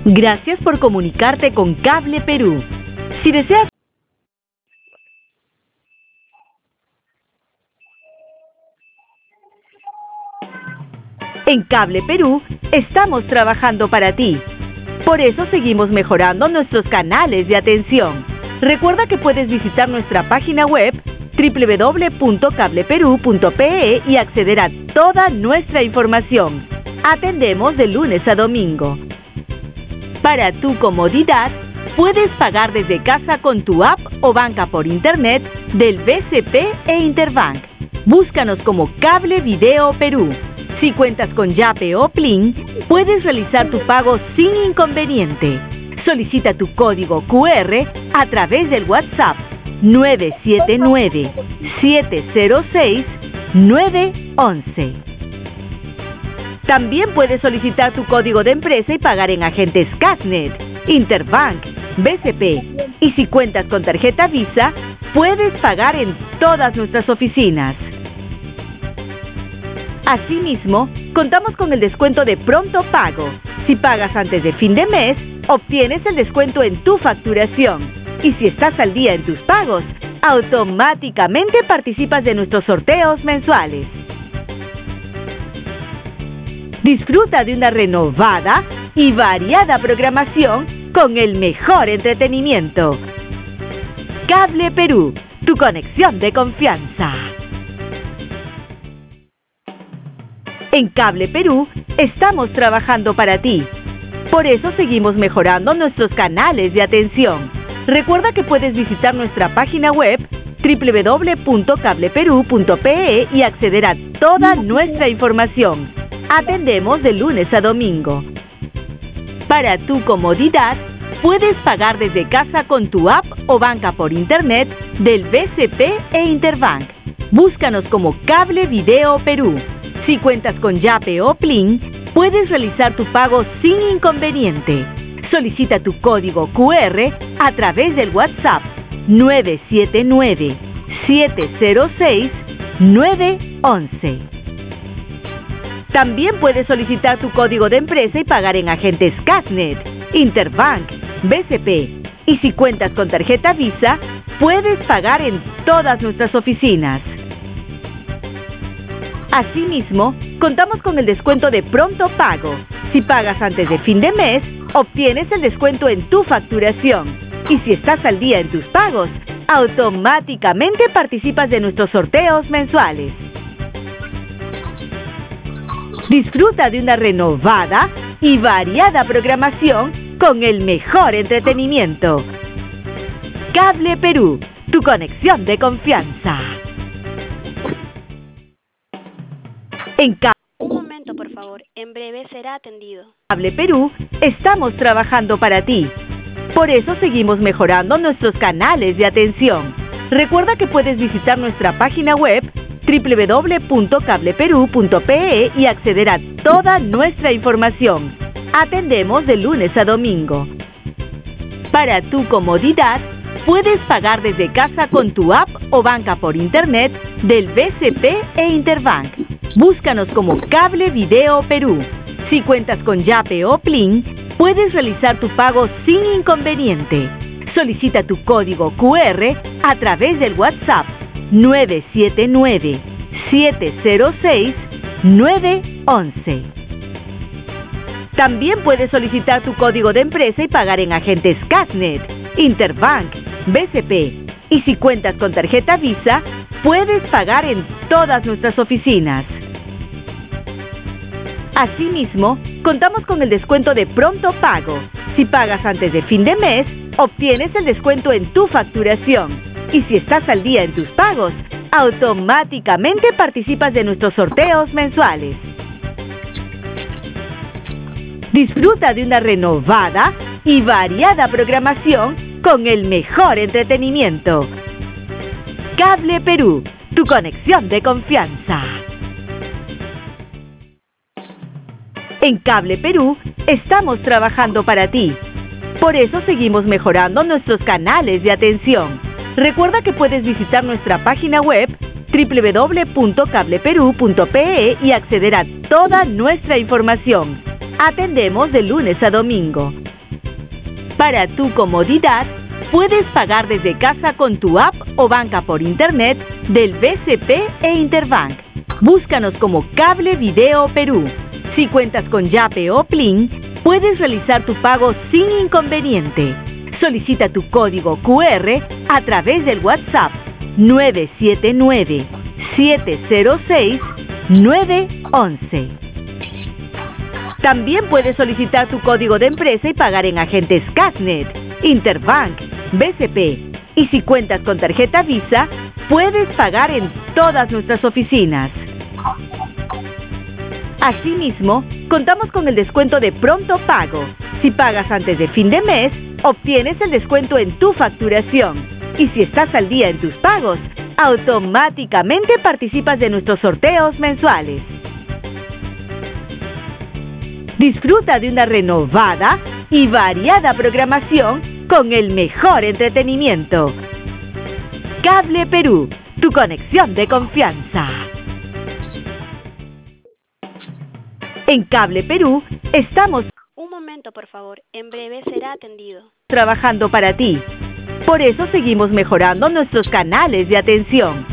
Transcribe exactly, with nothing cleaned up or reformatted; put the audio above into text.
Gracias por comunicarte con Cable Perú. Si deseas En Cable Perú, estamos trabajando para ti. Por eso seguimos mejorando nuestros canales de atención. Recuerda que puedes visitar nuestra página web doble u doble u doble u punto cable perú punto pe e y acceder a toda nuestra información. Atendemos de lunes a domingo. Para tu comodidad, puedes pagar desde casa con tu app o banca por internet del B C P e Interbank. Búscanos como Cable Video Perú. Si cuentas con Yape o Plin, puedes realizar tu pago sin inconveniente. Solicita tu código cu erre a través del WhatsApp nueve siete nueve, siete cero seis, nueve once. También puedes solicitar tu código de empresa y pagar en agentes Cashnet, Interbank, B C P. Y si cuentas con tarjeta Visa, puedes pagar en todas nuestras oficinas. Asimismo, contamos con el descuento de pronto pago. Si pagas antes de fin de mes, obtienes el descuento en tu facturación. Y si estás al día en tus pagos, automáticamente participas de nuestros sorteos mensuales. Disfruta de una renovada y variada programación con el mejor entretenimiento. Cable Perú, tu conexión de confianza. En Cable Perú, estamos trabajando para ti. Por eso seguimos mejorando nuestros canales de atención. Recuerda que puedes visitar nuestra página web doble u doble u doble u punto cable perú punto pe e y acceder a toda nuestra información. Atendemos de lunes a domingo. Para tu comodidad, puedes pagar desde casa con tu app o banca por internet del B C P e Interbank. Búscanos como Cable Video Perú. Si cuentas con Yape o Plin, puedes realizar tu pago sin inconveniente. Solicita tu código cu erre a través del WhatsApp nueve siete nueve, siete cero seis, nueve once. También puedes solicitar tu código de empresa y pagar en agentes Cashnet, Interbank, B C P. Y si cuentas con tarjeta Visa, puedes pagar en todas nuestras oficinas. Asimismo, contamos con el descuento de pronto pago. Si pagas antes de fin de mes, obtienes el descuento en tu facturación. Y si estás al día en tus pagos, automáticamente participas de nuestros sorteos mensuales. Disfruta de una renovada y variada programación con el mejor entretenimiento. Cable Perú, tu conexión de confianza. En Cable Un momento, por favor. En breve será atendido. Cable Perú, estamos trabajando para ti. Por eso seguimos mejorando nuestros canales de atención. Recuerda que puedes visitar nuestra página web doble u doble u doble u punto cable perú punto pe e y acceder a toda nuestra información. Atendemos de lunes a domingo. Para tu comodidad, puedes pagar desde casa con tu app o banca por internet del B C P e Interbank. Búscanos como Cable Video Perú. Si cuentas con Yape o Plin, puedes realizar tu pago sin inconveniente. Solicita tu código cu erre a través del WhatsApp nueve siete nueve, siete cero seis, nueve once. También puedes solicitar tu código de empresa y pagar en agentes Cashnet, Interbank, B C P. Y si cuentas con tarjeta Visa, puedes pagar en todas nuestras oficinas. Asimismo, contamos con el descuento de pronto pago. Si pagas antes de fin de mes, obtienes el descuento en tu facturación. Y si estás al día en tus pagos, automáticamente participas de nuestros sorteos mensuales. Disfruta de una renovada y variada programación con el mejor entretenimiento. Cable Perú, tu conexión de confianza. En Cable Perú, estamos trabajando para ti. Por eso seguimos mejorando nuestros canales de atención. Recuerda que puedes visitar nuestra página web doble u doble u doble u punto cable perú punto pe e y acceder a toda nuestra información. Atendemos de lunes a domingo. Para tu comodidad, puedes pagar desde casa con tu app o banca por internet del B C P e Interbank. Búscanos como Cable Video Perú. Si cuentas con Yape o Plin, puedes realizar tu pago sin inconveniente. Solicita tu código Q R a través del WhatsApp nueve siete nueve, siete cero seis, nueve once. También puedes solicitar tu código de empresa y pagar en agentes Casnet, Interbank, B C P. Y si cuentas con tarjeta Visa, puedes pagar en todas nuestras oficinas. Asimismo, contamos con el descuento de pronto pago. Si pagas antes de fin de mes, obtienes el descuento en tu facturación. Y si estás al día en tus pagos, automáticamente participas de nuestros sorteos mensuales. Disfruta de una renovada y variada programación con el mejor entretenimiento. Cable Perú, tu conexión de confianza. En Cable Perú estamos Un momento, por favor. En breve será atendido. trabajando para ti. Por eso seguimos mejorando nuestros canales de atención.